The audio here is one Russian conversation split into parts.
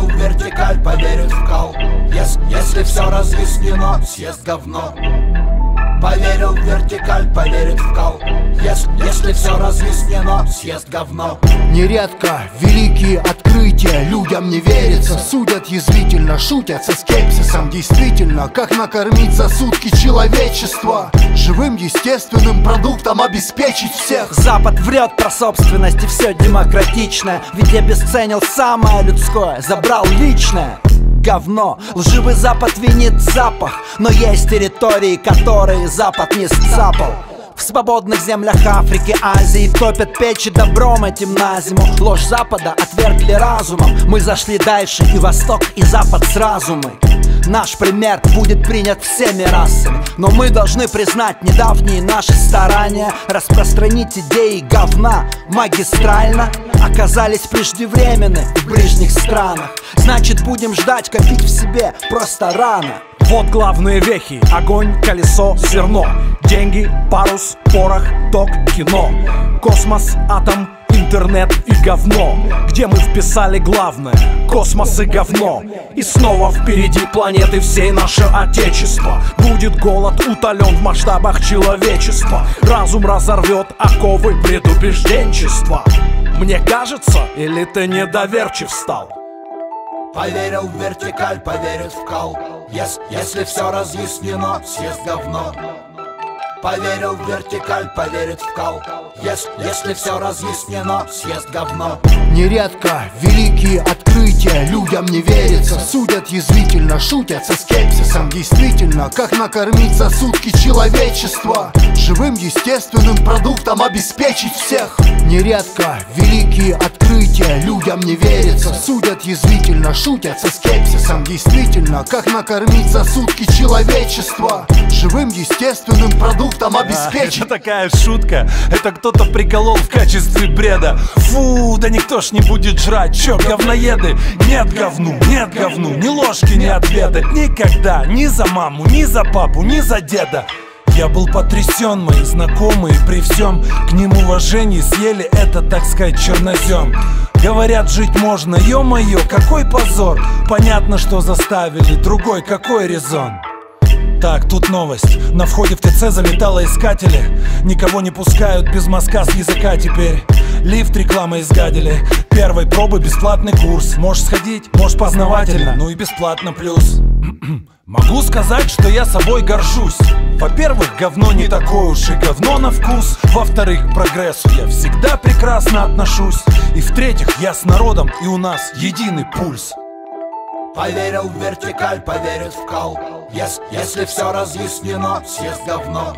Поверил в вертикаль, поверит в кал. Если все разъяснено, съест говно. Поверил в вертикаль, поверит в кал. Если все разъяснено, съест говно. Нередко великие открытия людям не верится. Судят язвительно, шутят со скепсисом. Действительно, как накормить за сутки человечество? Живым естественным продуктом обеспечить всех. Запад врет про собственность и все демократичное. Ведь обесценил самое людское, забрал личное. Говно. Лживый Запад винит запах, но есть территории, которые Запад не сцапал. В свободных землях Африки, Азии топят печи добром этим на зиму. Ложь Запада отвергли разумом. Мы зашли дальше, и Восток, и Запад сразу мы. Наш пример будет принят всеми расами, но мы должны признать недавние наши старания распространить идеи говна магистрально оказались преждевременны в ближних странах. Значит, будем ждать, копить в себе просто рано. Вот главные вехи: огонь, колесо, зерно, деньги, парус, порох, ток, кино, космос, атом, интернет и говно. Где мы вписали главное: космос и говно. И снова впереди планеты всей наше отечество. Будет голод утолен в масштабах человечества. Разум разорвет оковы предубежденчества. Мне кажется, или ты недоверчив стал? Поверил в вертикаль, поверит в кал. Если все разъяснено, съест говно. Поверил в вертикаль, поверит в кал. Если все разъяснено, съест говно. Нередко великие открытия людям не верится. Судят язвительно, шутят со скепсисом. Действительно, как накормить за сутки человечество? Живым естественным продуктом обеспечить всех. Нередко великие открытия людям не верится. Судят язвительно, шутят со скепсисом. Действительно, как накормить за сутки человечество? Живым естественным продуктом обеспечить. Это такая шутка, это кто-то приколол в качестве бреда. Фу, да никто ж не будет жрать, чё, говноеды? Нет говну, ни ложки не отведать. Никогда, ни за маму, ни за папу, ни за деда. Я был потрясен, мои знакомые при всем к ним уважении съели это, так сказать, чернозем. Говорят, жить можно, ё-моё, какой позор. Понятно, что заставили, другой какой резон. Так, тут новость. На входе в ТЦ за металлоискатели. Никого не пускают без мазка с языка теперь. Лифт реклама изгадили. Первой пробы бесплатный курс. Можешь сходить, можешь познавательно, ну и бесплатно плюс. Могу сказать, что я собой горжусь. Во-первых, говно не такое уж и говно на вкус. Во-вторых, к прогрессу я всегда прекрасно отношусь. И в-третьих, я с народом, и у нас единый пульс. Поверил в вертикаль, поверит в кал. Если все разъяснено, съест говно.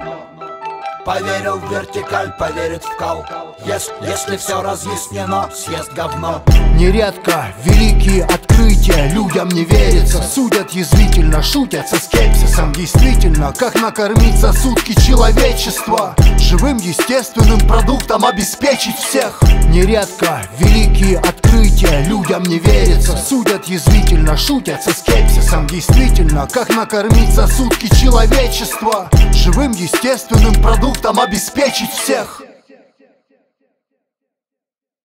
Поверил в вертикаль, поверит в кал. Если все разъяснено, съест говно. Нередко великие открытия людям не верится. Судят язвительно, шутят со скепсисом. Действительно, как накормить за сутки человечество? Живым естественным продуктом обеспечить всех. Нередко великие открытия людям не верится. Судят язвительно, шутят со скепсисом. Действительно, как накормить за сутки человечество? Живым естественным продуктом обеспечить всех.